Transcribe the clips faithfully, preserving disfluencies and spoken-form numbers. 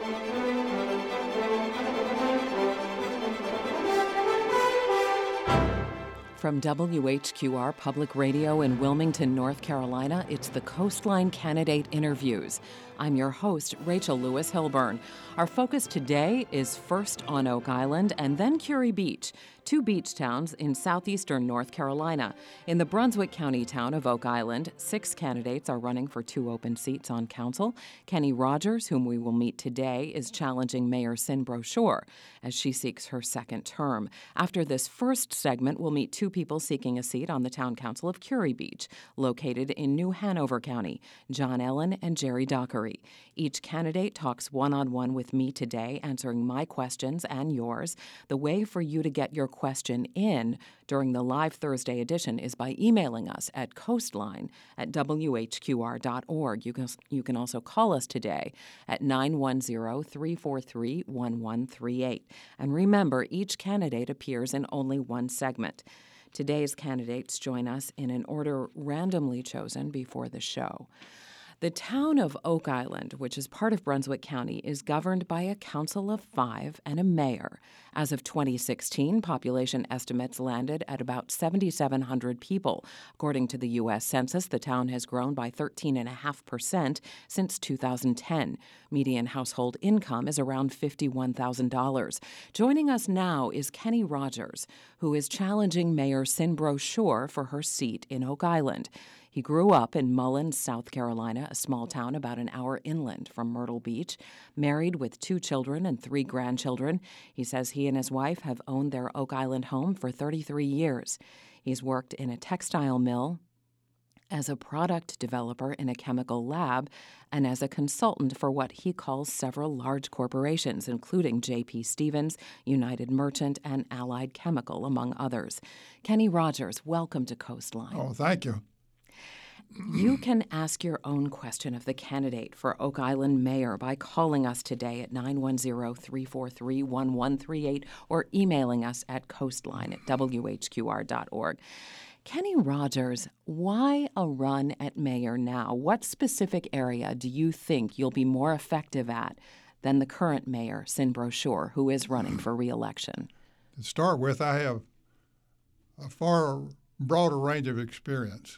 From W H Q R Public Radio in Wilmington, North Carolina, it's the Coastline Candidate Interviews. I'm your host, Rachel Lewis Hilburn. Our focus today is first on Oak Island and then Curie Beach, two beach towns in southeastern North Carolina. In the Brunswick County town of Oak Island, six candidates are running for two open seats on council. Kenny Rogers, whom we will meet today, is challenging Mayor Cyn Brochure as she seeks her second term. After this first segment, we'll meet two people seeking a seat on the town council of Curie Beach, located in New Hanover County, John Ellen and Jerry Dockery. Each candidate talks one-on-one with me today, answering my questions and yours. The way for you to get your question in during the live Thursday edition is by emailing us at coastline at w h q r dot org. You can, you can also call us today at nine one zero, three four three, one one three eight. And remember, each candidate appears in only one segment. Today's candidates join us in an order randomly chosen before the show. The town of Oak Island, which is part of Brunswick County, is governed by a council of five and a mayor. As of twenty sixteen, population estimates landed at about seven thousand seven hundred people. According to the U S Census, the town has grown by thirteen point five percent since two thousand ten. Median household income is around fifty-one thousand dollars. Joining us now is Kenny Rogers, who is challenging Mayor Cyn Brochure for her seat in Oak Island. He grew up in Mullins, South Carolina, a small town about an hour inland from Myrtle Beach, married with two children and three grandchildren. He says he and his wife have owned their Oak Island home for thirty-three years. He's worked in a textile mill, as a product developer in a chemical lab, and as a consultant for what he calls several large corporations, including J P. Stevens, United Merchant, and Allied Chemical, among others. Kenny Rogers, welcome to Coastline. Oh, thank you. You can ask your own question of the candidate for Oak Island mayor by calling us today at nine one zero, three four three, one one three eight or emailing us at coastline at w h q r dot org. Kenny Rogers, why a run at mayor now? What specific area do you think you'll be more effective at than the current mayor, Cyn Brochure, who is running for re-election? To start with, I have a far broader range of experience.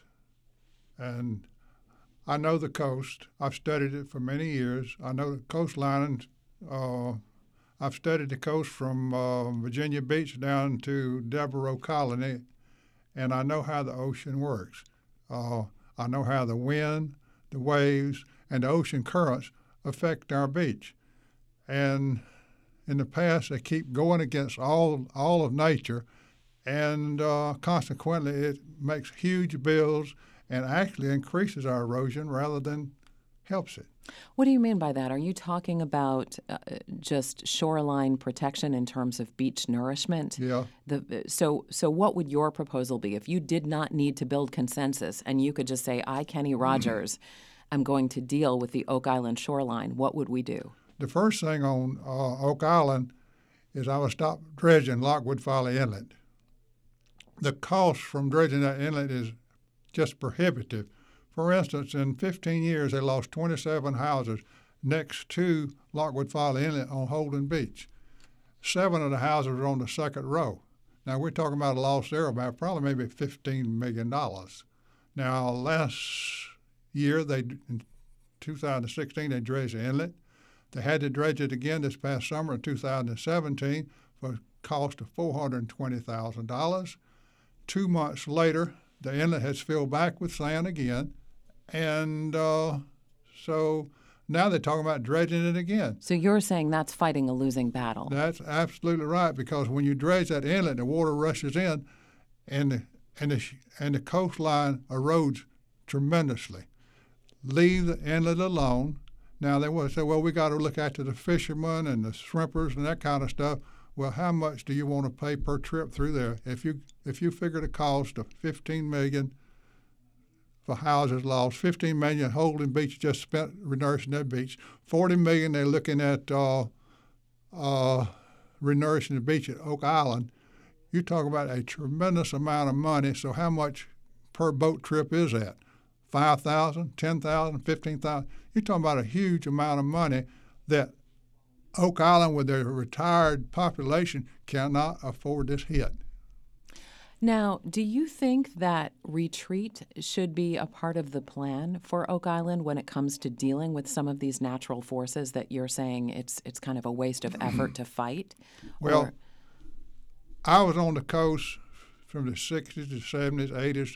And I know the coast. I've studied it for many years. I know the coastline. Uh, I've studied the coast from uh, Virginia Beach down to Devereaux Colony, and I know how the ocean works. Uh, I know how the wind, the waves, and the ocean currents affect our beach. And in the past, they keep going against all all of nature, and uh, consequently, it makes huge bills and actually increases our erosion rather than helps it. What do you mean by that? Are you talking about uh, just shoreline protection in terms of beach nourishment? Yeah. The, so, so what would your proposal be if you did not need to build consensus and you could just say, I, Kenny Rogers, am going to deal with the Oak Island shoreline? What would we do? The first thing on uh, Oak Island is I would stop dredging Lockwood Folly Inlet. The cost from dredging that inlet is just prohibitive. For instance, in fifteen years, they lost twenty-seven houses next to Lockwood Folly Inlet on Holden Beach. Seven of the houses were on the second row. Now, we're talking about a loss there of about probably maybe fifteen million dollars. Now, last year, they in two thousand sixteen, they dredged the inlet. They had to dredge it again this past summer in two thousand seventeen for a cost of four hundred twenty thousand dollars. Two months later, the inlet has filled back with sand again, and uh, so now they're talking about dredging it again. So you're saying that's fighting a losing battle? That's absolutely right, because when you dredge that inlet, the water rushes in, and the, and the, and the coastline erodes tremendously. Leave the inlet alone. Now, they will say, well, we got to look after the fishermen and the shrimpers and that kind of stuff. Well, how much do you want to pay per trip through there? If you if you figure the cost of fifteen million dollars for houses lost, fifteen million dollars Holden Beach just spent renourishing that beach, forty million dollars they're looking at uh, uh, renourishing the beach at Oak Island, you talk about a tremendous amount of money. So how much per boat trip is that? five thousand dollars, ten thousand dollars, fifteen thousand dollars? You're talking about a huge amount of money that Oak Island, with their retired population, cannot afford this hit. Now, do you think that retreat should be a part of the plan for Oak Island when it comes to dealing with some of these natural forces that you're saying it's it's kind of a waste of effort to fight? Well, or... I was on the coast from the sixties to seventies, eighties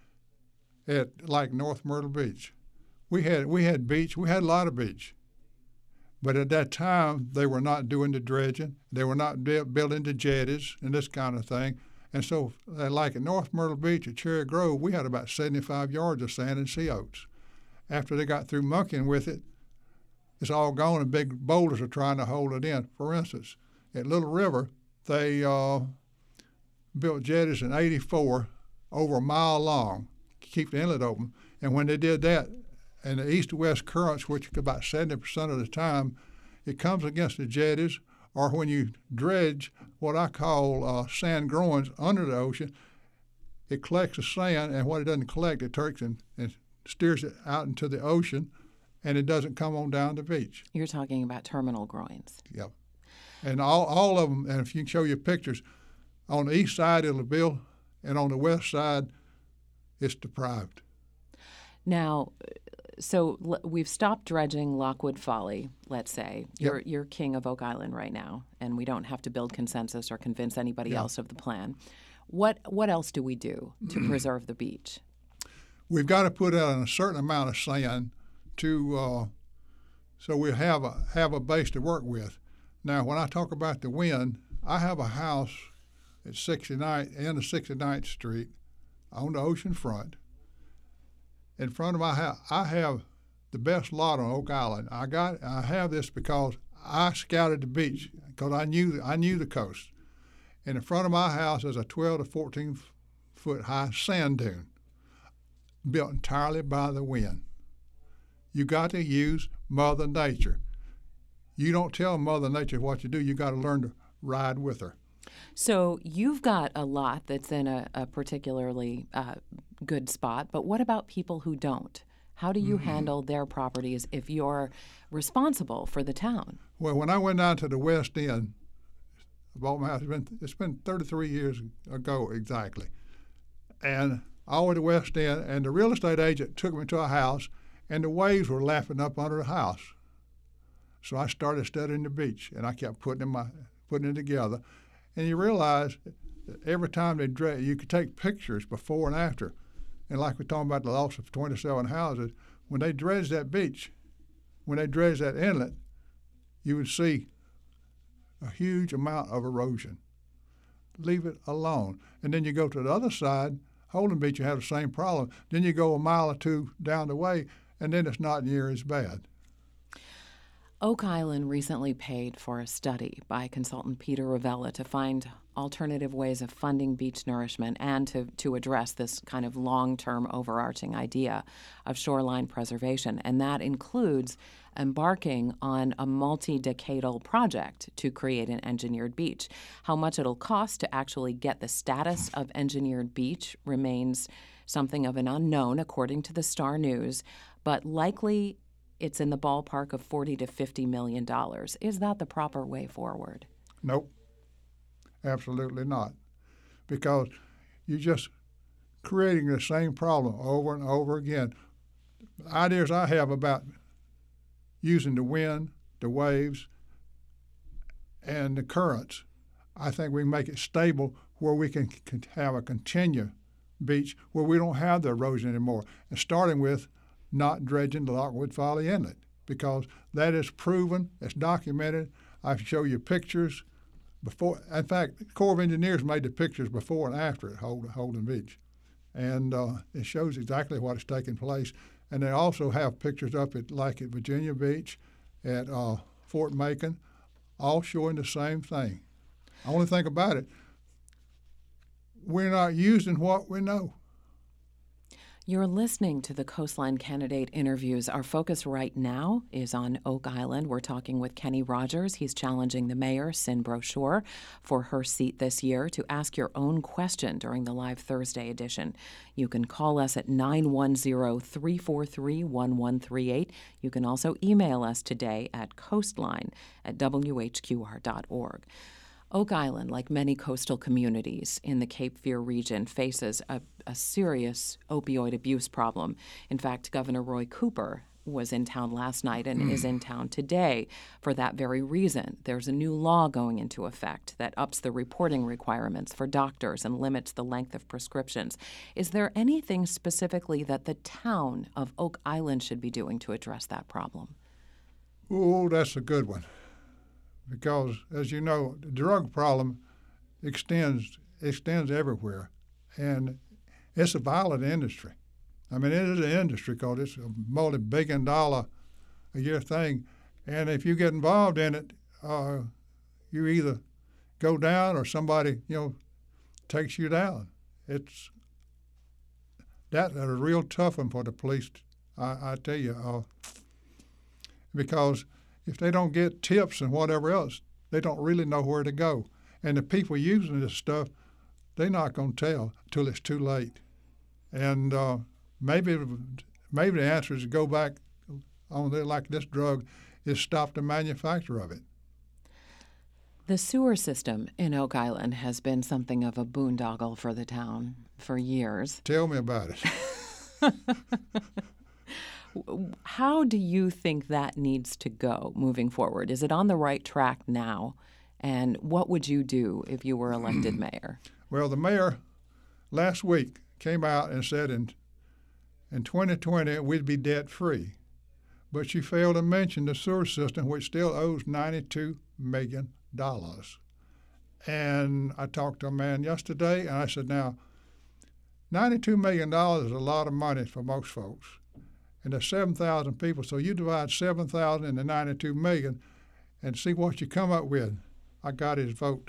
at like North Myrtle Beach. We had we had beach. We had a lot of beach. But at that time, they were not doing the dredging. They were not building the jetties and this kind of thing. And so, like at North Myrtle Beach at Cherry Grove, we had about seventy-five yards of sand and sea oats. After they got through monkeying with it, it's all gone and big boulders are trying to hold it in. For instance, at Little River, they uh, built jetties in eighty-four over a mile long to keep the inlet open. And when they did that, and the east to west currents, which about seventy percent of the time, it comes against the jetties, or when you dredge what I call uh, sand groins under the ocean, it collects the sand, and what it doesn't collect, it takes and, and steers it out into the ocean, and it doesn't come on down the beach. You're talking about terminal groins. Yep. And all, all of them, and if you can show you pictures, on the east side it'll build, and on the west side it's deprived. Now, so l- we've stopped dredging Lockwood Folly, let's say. You're Yep. you're king of Oak Island right now, and we don't have to build consensus or convince anybody Yeah. else of the plan. What what else do we do to preserve the beach? We've got to put out a certain amount of sand to uh, so we have a have a base to work with. Now, when I talk about the wind, I have a house at sixty-ninth and the sixty-ninth Street on the ocean front. In front of my house, I have the best lot on Oak Island. I got I have this because I scouted the beach because I knew I knew the coast. And in front of my house is a twelve to fourteen foot high sand dune, built entirely by the wind. You got to use Mother Nature. You don't tell Mother Nature what to do. You got to learn to ride with her. So you've got a lot that's in a, a particularly uh, good spot, but what about people who don't? How do you mm-hmm. handle their properties if you're responsible for the town? Well, when I went down to the West End, I bought my house. It's been, it's been thirty-three years ago exactly. And I went to the West End, and the real estate agent took me to a house, and the waves were lapping up under the house. So I started studying the beach, and I kept putting in my putting it together. And you realize that every time they dredge, you could take pictures before and after. And like we're talking about the loss of twenty-seven houses, when they dredged that beach, when they dredged that inlet, you would see a huge amount of erosion. Leave it alone. And then you go to the other side, Holden Beach, you have the same problem. Then you go a mile or two down the way, and then it's not near as bad. Oak Island recently paid for a study by consultant Peter Ravella to find alternative ways of funding beach nourishment and to, to address this kind of long-term overarching idea of shoreline preservation. And that includes embarking on a multi-decadal project to create an engineered beach. How much it'll cost to actually get the status of engineered beach remains something of an unknown, according to the Star News, but likely it's in the ballpark of forty to fifty million dollars. Is that the proper way forward? Nope, absolutely not, because you're just creating the same problem over and over again. The ideas I have about using the wind, the waves, and the currents, I think we can make it stable where we can have a continuous beach where we don't have the erosion anymore, and starting with not dredging the Lockwood Folly Inlet, because that is proven, it's documented. I can show you pictures before. In fact, the Corps of Engineers made the pictures before and after at Holden Beach, and uh, it shows exactly what is taking place. And they also have pictures up at like at Virginia Beach, at uh, Fort Macon, all showing the same thing. The only thing about it, we're not using what we know. You're listening to the Coastline Candidate Interviews. Our focus right now is on Oak Island. We're talking with Kenny Rogers. He's challenging the mayor, Cyn Brochure, for her seat this year. To ask your own question during the live Thursday edition, you can call us at nine one zero, three four three, one one three eight. You can also email us today at coastline at w h q r dot org. Oak Island, like many coastal communities in the Cape Fear region, faces a, a serious opioid abuse problem. In fact, Governor Roy Cooper was in town last night and is in town today for that very reason. There's a new law going into effect that ups the reporting requirements for doctors and limits the length of prescriptions. Is there anything specifically that the town of Oak Island should be doing to address that problem? Oh, that's a good one. Because, as you know, the drug problem extends extends everywhere, and it's a violent industry. I mean, it is an industry because it's a multi-billion dollar a year thing, and if you get involved in it, uh, you either go down or somebody, you know, takes you down. It's that's a real tough one for the police. I, I tell you, uh, because if they don't get tips and whatever else, they don't really know where to go. And the people using this stuff, they're not going to tell till it's too late. And uh, maybe maybe the answer is to go back on there like this drug is stop the manufacture of it. The sewer system in Oak Island has been something of a boondoggle for the town for years. Tell me about it. How do you think that needs to go moving forward? Is it on the right track now? And what would you do if you were elected mayor? Well, the mayor last week came out and said in, in twenty twenty we'd be debt-free. But she failed to mention the sewer system, which still owes ninety-two million dollars. And I talked to a man yesterday, and I said, now, ninety-two million dollars is a lot of money for most folks. And there's seven thousand people, so you divide seven thousand into ninety-two million and see what you come up with. I got his vote.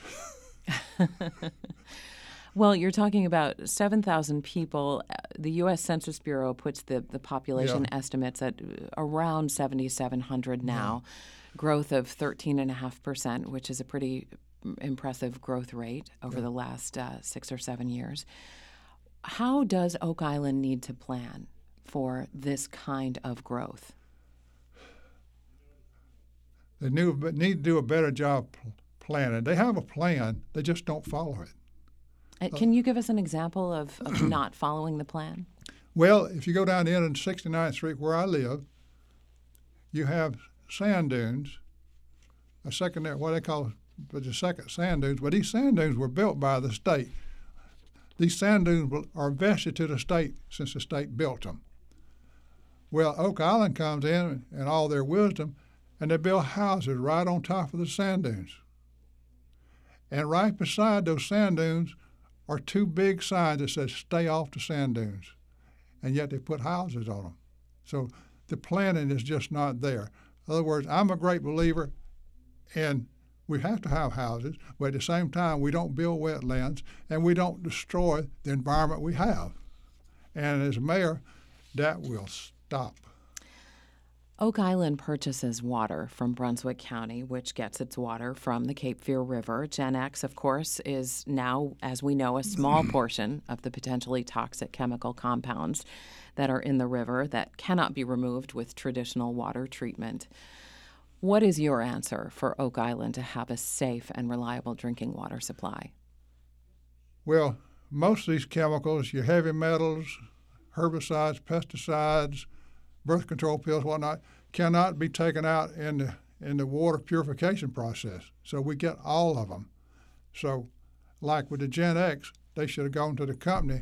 Well, you're talking about seven thousand people. The U S Census Bureau puts the, the population Yeah. estimates at around seventy-seven hundred now, yeah. Growth of thirteen point five percent, which is a pretty impressive growth rate over yeah. the last uh, six or seven years. How does Oak Island need to plan for this kind of growth? They knew, need to do a better job planning. They have a plan, they just don't follow it. Uh, can you give us an example of, of not following the plan? Well, if you go down the end of sixty-ninth Street where I live, you have sand dunes, a secondary, what they call the second sand dunes, but these sand dunes were built by the state. These sand dunes are vested to the state since the state built them. Well, Oak Island comes in in all their wisdom, and they build houses right on top of the sand dunes. And right beside those sand dunes are two big signs that says, stay off the sand dunes. And yet they put houses on them. So the planning is just not there. In other words, I'm a great believer in we have to have houses, but at the same time, we don't build wetlands and we don't destroy the environment we have. And as mayor, that will stop. Oak Island purchases water from Brunswick County, which gets its water from the Cape Fear River. GenX, of course, is now, as we know, a small portion of the potentially toxic chemical compounds that are in the river that cannot be removed with traditional water treatment. What is your answer for Oak Island to have a safe and reliable drinking water supply? Well, most of these chemicals, your heavy metals, herbicides, pesticides, birth control pills, whatnot, cannot be taken out in the in the water purification process. So we get all of them. So, like with the GenX, they should have gone to the company,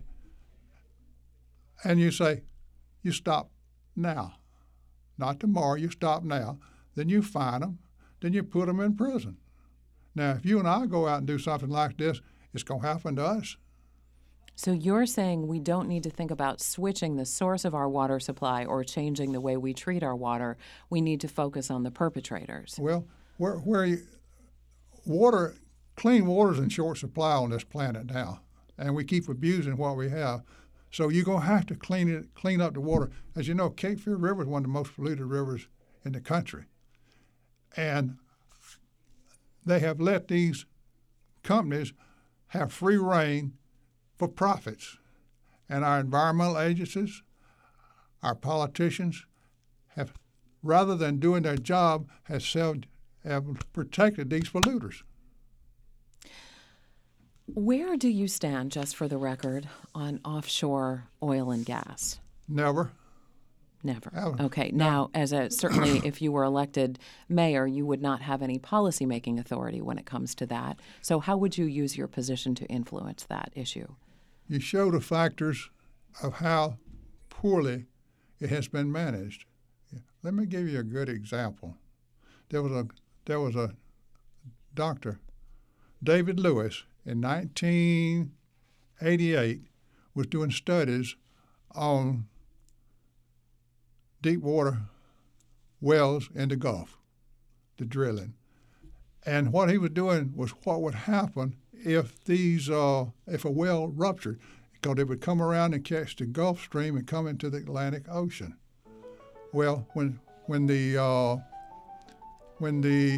and you say, you stop now, not tomorrow. You stop now. Then you fine them. Then you put them in prison. Now, if you and I go out and do something like this, it's going to happen to us. So you're saying we don't need to think about switching the source of our water supply or changing the way we treat our water. We need to focus on the perpetrators. Well, where, where you, water, clean water is in short supply on this planet now, and we keep abusing what we have. So you're going to have to clean it, clean up the water. As you know, Cape Fear River is one of the most polluted rivers in the country. And they have let these companies have free rein for profits. And our environmental agencies, our politicians, have, rather than doing their job, have, self, have protected these polluters. Where do you stand, just for the record, on offshore oil and gas? Never. Never. Never. Okay. Now, as a certainly, if you were elected mayor, you would not have any policy-making authority when it comes to that. So how would you use your position to influence that issue? You show the factors of how poorly it has been managed. Let me give you a good example. There was a there was a doctor, David Lewis, in nineteen eighty-eight, was doing studies on deep water wells in the Gulf, the drilling. And what he was doing was what would happen if these uh, if a well ruptured, because it would come around and catch the Gulf Stream and come into the Atlantic Ocean. Well, when when the uh, when the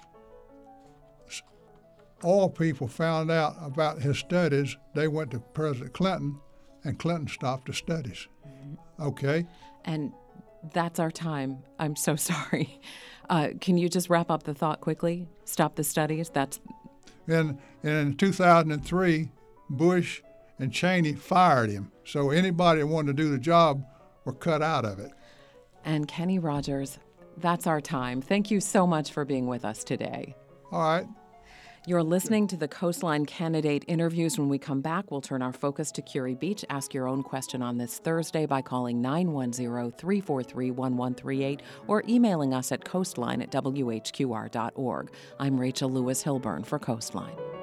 oil people found out about his studies, they went to President Clinton, and Clinton stopped the studies. Mm-hmm. Okay. And that's our time. I'm so sorry. Uh, can you just wrap up the thought quickly? Stop the studies? That's. In, in two thousand three, Bush and Cheney fired him. So anybody that wanted to do the job were cut out of it. And Kenny Rogers, that's our time. Thank you so much for being with us today. All right. You're listening to the Coastline Candidate Interviews. When we come back, we'll turn our focus to Curie Beach. Ask your own question on this Thursday by calling nine one zero, three four three, one one three eight or emailing us at coastline at w h q r dot org. I'm Rachel Lewis Hilburn for Coastline.